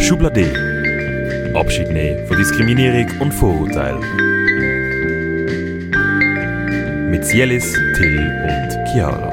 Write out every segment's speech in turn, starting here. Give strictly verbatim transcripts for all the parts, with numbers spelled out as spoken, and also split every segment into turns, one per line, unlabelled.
Schublade. Abschied nehmen von Diskriminierung und Vorurteil. Mit Sielis, Till und Chiara.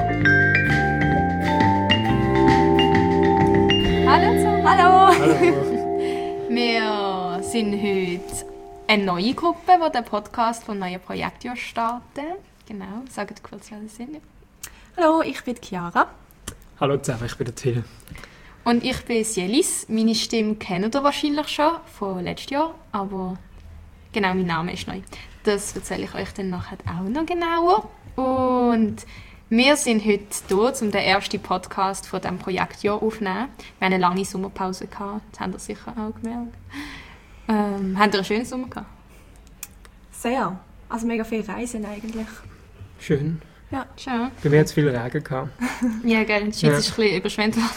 Hallo zusammen. Hallo.
Hallo.
Wir sind heute eine neue Gruppe, die den Podcast vom neuen Projektjahr starten. Genau, sagt kurz, wer das sind.
Hallo, ich bin Chiara.
Hallo zusammen, ich bin der Till.
Und ich bin Sielis. Meine Stimme kennt ihr wahrscheinlich schon von letztes Jahr, aber genau, mein Name ist neu. Das erzähle ich euch dann nachher auch noch genauer. Und wir sind heute hier, um den ersten Podcast von diesem Projektjahr aufzunehmen. Wir hatten eine lange Sommerpause gehabt, das habt ihr sicher auch gemerkt. Ähm, habt ihr einen schönen Sommer gehabt?
Sehr. Also mega viel Reisen eigentlich.
Schön.
Ja.
Schön.
Bei mir hat es viel Regen gehabt.
Ja, gell, in der Schweiz
Ja.
ist ein bisschen überschwemmt worden.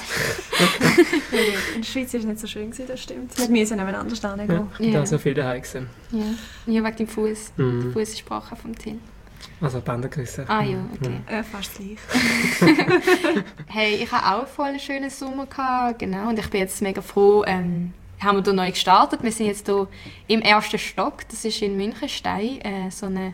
In der Schweiz war es nicht so schön, das stimmt. Wir müssen nebeneinander stehen.
Ja.
Ja.
Da ist ja viel daheim gewesen.
Ja, ja, wegen dem Fuß.
Mhm.
Der Fuß ist gebrochen vom Till.
Also Bänder gerissen.
Ah ja, okay.
Äh, fast gleich.
Hey, ich hatte auch voll einen schönen Sommer gehabt, genau. Und ich bin jetzt mega froh, ähm, haben wir hier neu gestartet. Wir sind jetzt hier im ersten Stock. Das ist in Münchenstein, äh, so eine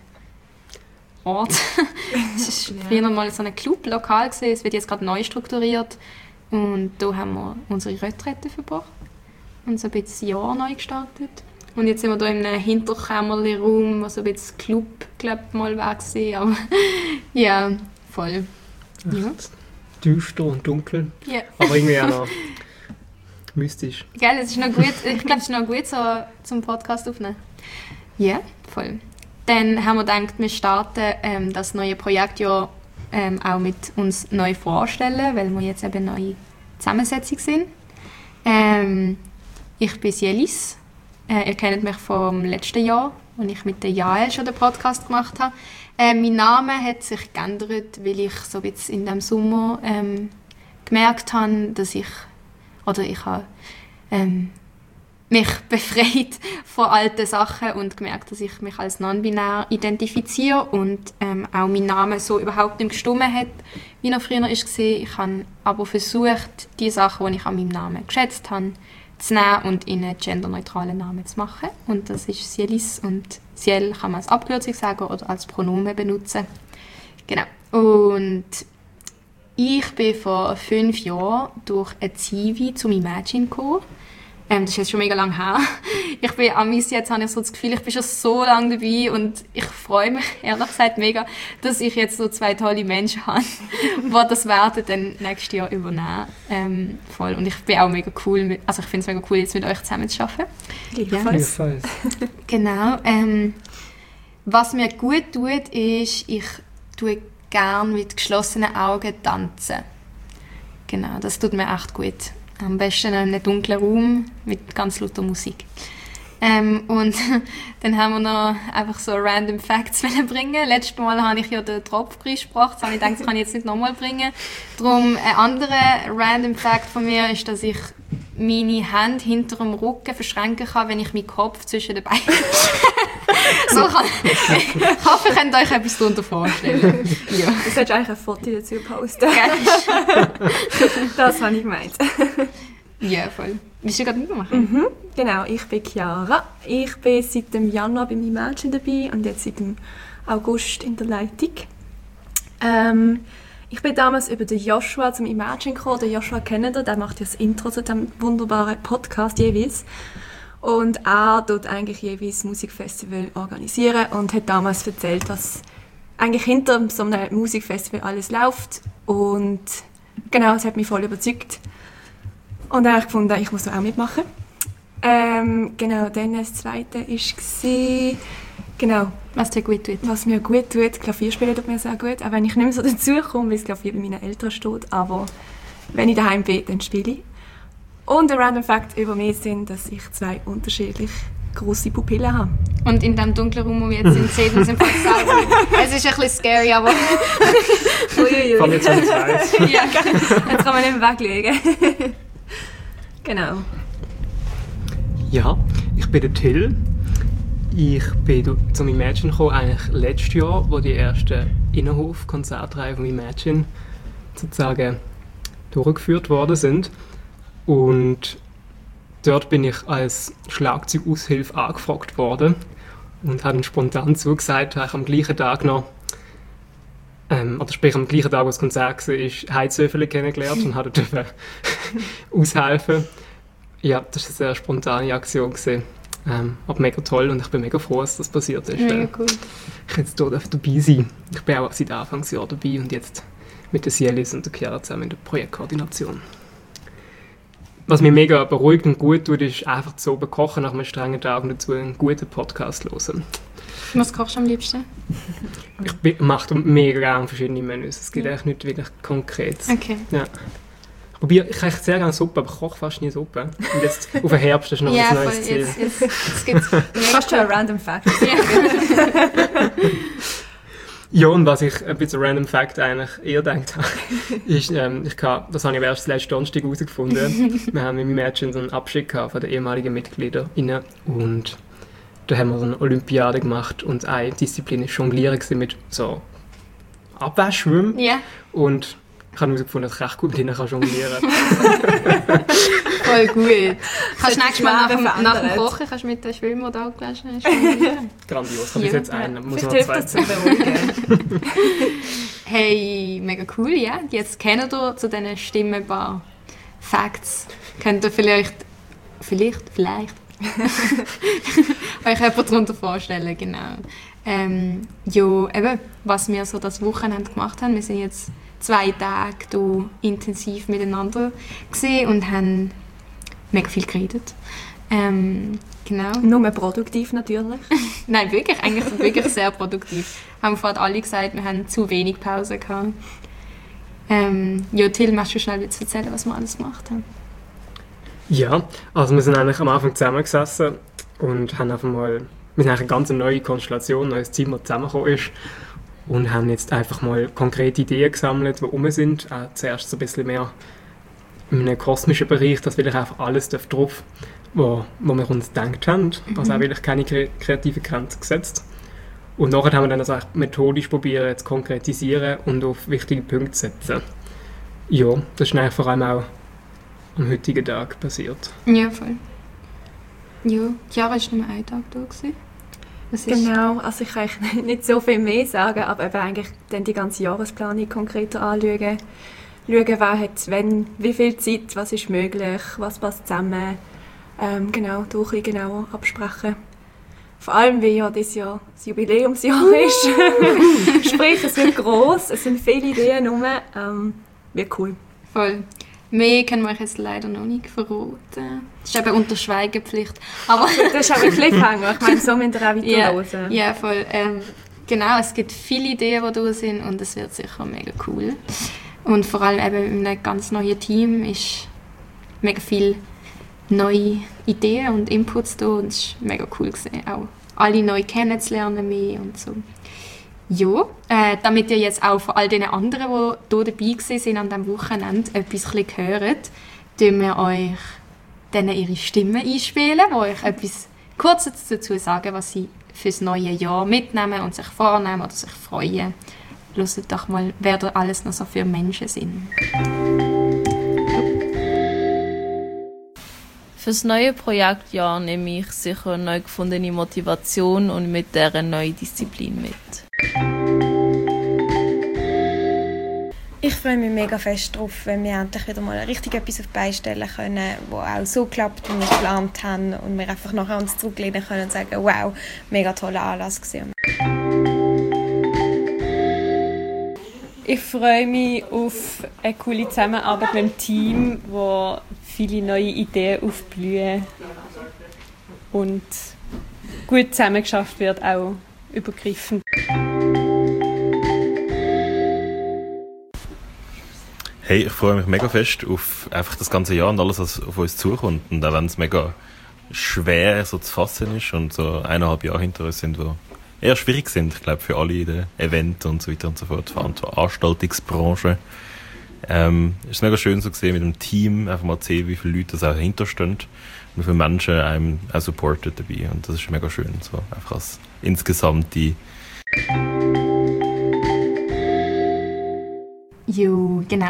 Ort. Es war früher mal so ein Club-Lokal gewesen. Es wird jetzt gerade neu strukturiert. Und da haben wir unsere Retrette verbracht. Und so ein bisschen das Jahr neu gestartet. Und jetzt sind wir hier in einem Hinterkämmerli-Raum, wo so ein bisschen Club, glaube ich, mal war. Aber ja, voll. Ja.
Düster und dunkel,
Ja.
aber irgendwie auch noch mystisch.
Gell, es ist noch gut, ich glaube, es ist noch gut so zum Podcast aufnehmen. Ja, voll. Dann haben wir gedacht, wir starten ähm, das neue Projektjahr ähm, auch mit uns neu vorstellen, weil wir jetzt eben eine neue Zusammensetzung sind. Ähm, ich bin Sielis. Äh, ihr kennt mich vom letzten Jahr, als ich mit der Jael schon den Podcast gemacht habe. Äh, mein Name hat sich geändert, weil ich so ein bisschen in diesem Sommer ähm, gemerkt habe, dass ich, oder ich habe ähm, mich befreit von alten Sachen und gemerkt, dass ich mich als non-binär identifiziere und ähm, auch mein Name so überhaupt nicht gestimmt hat, wie er früher war. Ich habe aber versucht, die Sachen, die ich an meinem Namen geschätzt habe, zu nehmen und in einen genderneutralen Namen zu machen. Und das ist Sielis und Siel kann man als Abkürzung sagen oder als Pronomen benutzen. Genau. Und ich bin vor fünf Jahren durch ein Zivi zum Imagine gekommen. Ähm, das ist jetzt schon mega lange her. Ich bin amis, jetzt habe ich so das Gefühl, ich bin schon so lange dabei und ich freue mich ehrlich gesagt mega, dass ich jetzt so zwei tolle Menschen habe, die das werden dann nächstes Jahr übernehmen. Ähm, voll. Und ich bin auch mega cool, mit, also ich finde es mega cool, jetzt mit euch zusammen zu arbeiten.
Gleichfalls.
Jedenfalls.
Genau. Ähm, was mir gut tut, ist, ich tue gerne mit geschlossenen Augen tanzen. Genau, das tut mir echt gut. Am besten in einem dunklen Raum mit ganz lauter Musik. Ähm, und dann haben wir noch einfach so Random Facts bringen. Letztes Mal habe ich ja den Tropfpreis gebracht, das habe ich gedacht, das kann ich jetzt nicht nochmal bringen. Darum ein anderer Random Fact von mir ist, dass ich meine Hände hinter dem Rücken verschränken kann, wenn ich meinen Kopf zwischen den Beinen so kann. Ich hoffe, ihr könnt euch etwas darunter vorstellen. Ja.
Du solltest eigentlich ein Foto dazu posten.
Gell?
Das habe ich gemeint.
Ja, voll. Willst du gerade mitmachen?
Mhm. Genau, ich bin Chiara. Ich bin seit dem Januar beim Imagine dabei und jetzt seit dem August in der Leitung. Ähm, ich bin damals über den Joshua zum Imagine gekommen. Den Joshua kennt ihr, der macht ja das Intro zu diesem wunderbaren Podcast jeweils. Und er tut eigentlich jeweils Musikfestival organisieren und hat damals erzählt, was eigentlich hinter so einem Musikfestival alles läuft. Und genau, es hat mich voll überzeugt. Und dann habe ich gefunden, ich muss da auch mitmachen. Ähm, genau, dann das Zweite war, genau,
Was dir gut tut.
was mir gut tut. Klavier spielen tut mir sehr gut, auch wenn ich nicht mehr so dazukomme, weil das Klavier bei meinen Eltern steht. Aber wenn ich daheim bin, dann spiele ich. Und ein Random Fact über mich sind, dass ich zwei unterschiedlich grosse Pupillen habe.
Und in dem dunklen Raum, wo wir jetzt sind, sehen wir uns im Fall selber. Es ist ein bisschen scary, aber
Uiuiui.
Von jetzt, wenn ich es weiss.
ja.
Jetzt kann man nicht mehr weglegen. Genau.
Ja, ich bin der Till. Ich bin zum Imagine gekommen, eigentlich letztes Jahr, wo die ersten Innenhof-Konzertreihen von Imagine sozusagen durchgeführt worden sind. Und dort bin ich als Schlagzeugaushilfe angefragt worden und habe dann spontan zugesagt, habe ich am gleichen Tag noch, ähm, oder sprich am gleichen Tag, wo das Konzert war, Heizöfele kennengelernt und habe dort aushelfen. Ja, das war eine sehr spontane Aktion gewesen. Ähm, aber mega toll und ich bin mega froh, dass das passiert ist.
Mega cool.
Ich jetzt hier dabei sein. Ich bin auch seit Anfangsjahr dabei und jetzt mit der Cielis und der Chiara zusammen in der Projektkoordination. Was mich mega beruhigt und gut tut, ist einfach so bekochen nach einem strengen Tag und dazu einen guten Podcast hören.
Was kochst du am liebsten?
Ich mache mega gerne verschiedene Menüs. Es gibt echt nicht wirklich Konkretes.
Okay.
Ja. Ich probiere, ich koche sehr gerne Suppe, aber ich koche fast nie Suppe. Und jetzt auf den Herbst ist noch
Ja,
ein
voll,
neues Ziel.
jetzt, jetzt, jetzt gibt's
Fast schon ein random Fact.
Ja.
Ja, und was ich ein bisschen random Fact eigentlich eher gedacht habe, ist, ähm, ich kann, das habe ich erst letzten Donnerstag herausgefunden. Wir haben mit meinem Mädchen so einen Abschied gehabt von den ehemaligen MitgliederInnen und da haben wir so eine Olympiade gemacht und eine Disziplin war Jonglieren mit so Abwaschschwimmen.
Ja,
Und ich habe herausgefunden, dass ich recht gut mit ihnen jonglieren kann.
voll gut. Kannst du
hat
nächstes Mal nach dem,
Leben
nach dem
verändert.
Kochen kannst du mit den Schwimmen oder Augenläschen jonglieren?
Grandios. Ich habe bis
Ja.
jetzt einen, muss
Vielleicht
noch
hilft
zwei
das zu beruhigen.
Hey, mega cool, ja. Jetzt kennt ihr zu diesen Stimmen ein paar Facts. Könnt ihr vielleicht, vielleicht, vielleicht euch etwas darunter vorstellen, genau. Ähm, ja, eben, was wir so das Wochenende gemacht haben. Wir sind jetzt zwei Tage hier intensiv miteinander gesehen und haben mega viel geredet. Ähm, genau.
Nur produktiv natürlich.
Nein, wirklich, eigentlich wirklich sehr produktiv. Haben vorhin alle gesagt, wir haben zu wenig Pause gehabt. Ähm, ja, Till, möchtest du schnell jetzt erzählen, was wir alles gemacht haben?
Ja, also wir sind eigentlich am Anfang zusammengesessen und haben einfach mal, wir sind eigentlich eine ganz neue Konstellation, ein neues Team, das zusammengekommen ist und haben jetzt einfach mal konkrete Ideen gesammelt, die rum sind. Auch zuerst so ein bisschen mehr in einem kosmischen Bereich, dass wirklich einfach alles drauf, wo, wo wir uns gedacht haben, also auch wirklich keine kre- kreative Grenzen gesetzt. Und nachher haben wir dann also auch methodisch probieren zu konkretisieren und auf wichtige Punkte zu setzen. Ja, das ist eigentlich vor allem auch am heutigen Tag passiert.
Ja, voll. Ja, Chiara war nur ein Tag da. Gewesen. Was ist?
Genau, also ich kann eigentlich nicht so viel mehr sagen, aber eben eigentlich dann die ganze Jahresplanung konkreter anschauen. Schauen, wer hat wenn, wie viel Zeit, was ist möglich, was passt zusammen. Ähm, genau, da ein bisschen genauer absprechen. Vor allem, weil ja dieses Jahr das Jubiläumsjahr ist. Sprich, es wird gross, es sind viele Ideen rum. Ähm, wird cool.
Voll. Mehr können wir euch jetzt leider noch nicht verraten. Das ist eben unter Schweigepflicht. Aber
Das ist auch ein Cliffhanger. Ich meine, so müsst ihr auch weiter
ja,
hören.
ja, voll. Ähm, genau, es gibt viele Ideen, die da sind und es wird sicher mega cool. Und vor allem eben in einem ganz neuen Team ist mega viel neue Ideen und Inputs da und es war mega cool gewesen, auch alle neu kennenzulernen mehr und so. Ja, äh, damit ihr jetzt auch von all den anderen, die hier dabei waren an diesem Wochenende, etwas ein bisschen hört, tun wir euch denen ihre Stimmen einspielen, die euch etwas Kurzes dazu sagen, was sie fürs neue Jahr mitnehmen und sich vornehmen oder sich freuen. Hört doch mal, wer da alles noch so für Menschen sind.
Fürs neue Projektjahr nehme ich sicher eine neu gefundene Motivation und mit der eine neue Disziplin mit.
Ich freue mich mega fest drauf, wenn wir endlich wieder mal richtig etwas auf die Beine stellen können, wo auch so klappt, wie wir es geplant haben und wir einfach nachher uns zurücklehnen können und sagen, wow, mega toller Anlass gewesen.
Ich freue mich auf eine coole Zusammenarbeit mit dem Team, wo viele neue Ideen aufblühen und gut zusammengeschafft wird, auch übergreifend.
Hey, ich freue mich mega fest auf einfach das ganze Jahr und alles, was auf uns zukommt. Und auch wenn es mega schwer so zu fassen ist und so eineinhalb Jahre hinter uns sind, wo eher schwierig sind, ich glaube, für alle in den Event und so weiter und so fort, vor allem die Veranstaltungsbranche. Ähm, es ist mega schön so gesehen mit dem Team, einfach mal zu sehen, wie viele Leute da auch hinterstehen und wie viele Menschen einem auch supporten dabei. Und das ist mega schön, so einfach als insgesamte.
Jo, genau.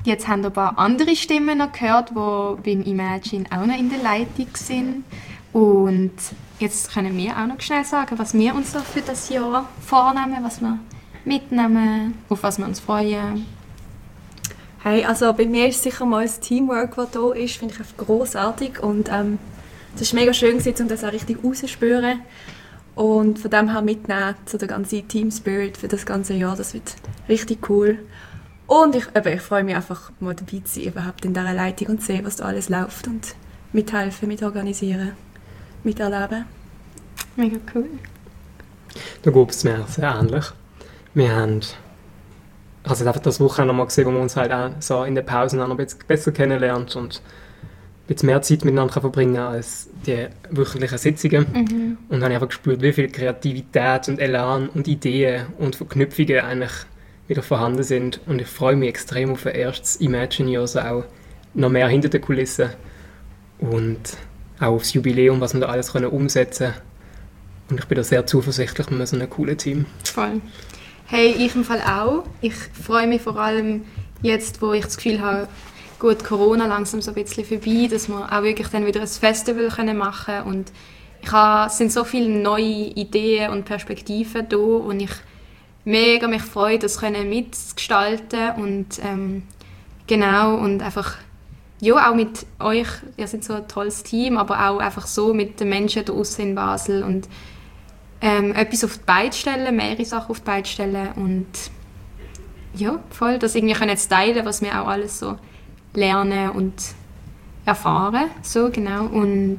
jetzt haben wir ein paar andere Stimmen noch gehört, die beim Imagine auch noch in der Leitung sind. Und jetzt können wir auch noch schnell sagen, was wir uns so für das Jahr vornehmen, was wir mitnehmen, auf was wir uns freuen.
Hey, also bei mir ist sicher mal das Teamwork, das da ist, finde ich einfach grossartig. Und ähm, es war mega schön, um das auch richtig rauszuspüren. Und von dem her mitnehmen, so der ganze Team Spirit für das ganze Jahr, das wird richtig cool. Und ich, eben, ich freue mich einfach, mal dabei zu sein, überhaupt in dieser Leitung und zu sehen, was da alles läuft und mithelfen, mitorganisieren, miterleben.
Mega cool.
Da geht es mir sehr ähnlich. Wir haben also einfach das Wochenende noch mal gesehen, wo wir uns halt auch so in den Pausen auch noch ein bisschen besser kennenlernen und ein bisschen mehr Zeit miteinander verbringen als die wöchentlichen Sitzungen.
Mhm.
Und dann habe ich einfach gespürt, wie viel Kreativität und Elan und Ideen und Verknüpfungen eigentlich wieder vorhanden sind. Und ich freue mich extrem auf ein erstes Imagine, also auch noch mehr hinter den Kulissen und auch aufs Jubiläum, was wir da alles können umsetzen können. Und ich bin da sehr zuversichtlich mit so einem coolen Team.
Voll. Hey, ich im Fall auch. Ich freue mich vor allem jetzt, wo ich das Gefühl habe, gut, Corona langsam so ein bisschen vorbei, dass wir auch wirklich dann wieder ein Festival können machen können. Und ich habe, es sind so viele neue Ideen und Perspektiven da, und ich mega mich freue, das können mitgestalten und ähm, genau, und einfach ja, auch mit euch, ihr seid so ein tolles Team, aber auch einfach so mit den Menschen da draussen in Basel und ähm, etwas auf die Beine stellen, mehrere Sachen auf die Beine stellen und ja, voll, das irgendwie können jetzt teilen, was wir auch alles so lernen und erfahren, so genau. Und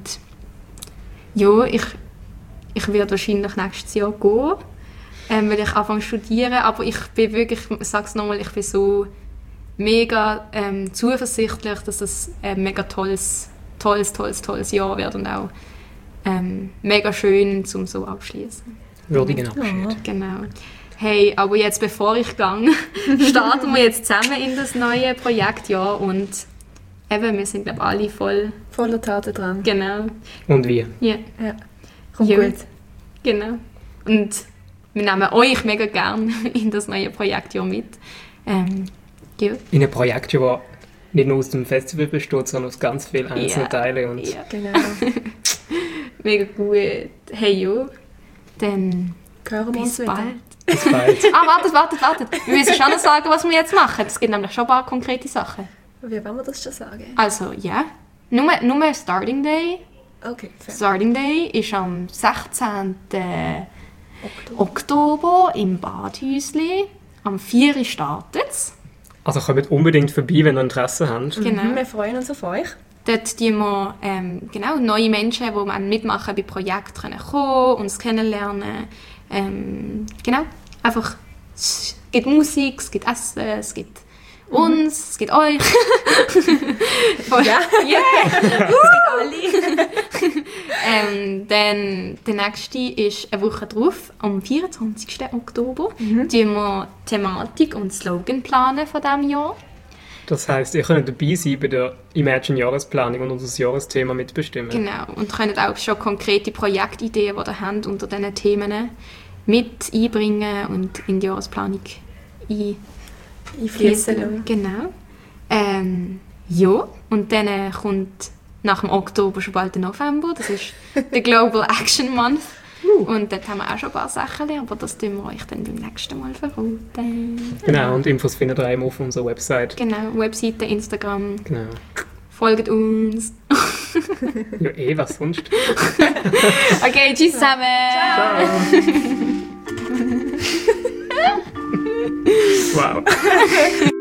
ja, ich, ich werde wahrscheinlich nächstes Jahr gehen, ähm, weil ich anfange zu studieren, aber ich bin wirklich, ich sage es nochmal, ich bin so mega ähm, zuversichtlich, dass es ein mega tolles, tolles, tolles, tolles Jahr wird und auch ähm, mega schön zum so abschließen.
Würdigen Abschied.
Ja.
Genau. Hey, aber jetzt, bevor ich gehe, starten wir jetzt zusammen in das neue Projektjahr und eben, wir sind, glaube ich, alle voll...
Voller Taten dran.
Genau.
Und wir.
Ja.
Ja. Kommt
Ja.
gut.
Genau. Und wir nehmen euch mega gern in das neue Projektjahr mit. Ähm, ja.
In einem Projekt, das nicht nur aus dem Festival besteht, sondern aus ganz vielen einzelnen
Ja.
Teilen. Und
Ja.
Genau.
Mega gut. Hey, jo. Dann
Hören wir uns
bis
wieder.
bald.
bis bald.
Ah, wartet, wartet, wartet. Wir müssen schon noch sagen, was wir jetzt machen. Es gibt nämlich schon ein paar konkrete Sachen.
Wie wollen wir das schon sagen?
Also, ja. Nur, nur Starting Day.
Okay, fair.
Starting Day ist am sechzehnten Oktober im Badhäusli. Am vier Uhr startet es.
Also kommt unbedingt vorbei, wenn ihr Interesse habt.
Genau.
Mhm, wir freuen uns auf euch.
Dort tun wir ähm, genau, neue Menschen, die mitmachen bei Projekten, können kommen, uns kennenlernen. Ähm, genau, einfach, es gibt Musik, es gibt Essen, es gibt uns, es gibt euch.
Ja.
Yeah!
Alle.
ähm, dann der nächste ist eine Woche drauf, am vierundzwanzigsten Oktober. Mhm. Tun wir Thematik und Slogan planen von diesem Jahr.
Das heisst, ihr könnt dabei sein bei der Imagine-Jahresplanung und unser Jahresthema mitbestimmen.
Genau, und könnt auch schon konkrete Projektideen, die ihr habt, unter diesen Themen mit einbringen und in die Jahresplanung ein
Einfließen lassen.
Genau. Ähm, ja, und dann äh, kommt nach dem Oktober schon bald der November, das ist der Global Action Month.
Uh.
Und dort haben wir auch schon ein paar Sachen, aber das tun wir euch dann beim nächsten Mal verraten.
Genau, und Infos findet ihr immer auf unserer Website.
Genau, Webseite, Instagram,
Genau.
folgt uns.
Ja, eh, was sonst?
Okay, tschüss zusammen.
Wow.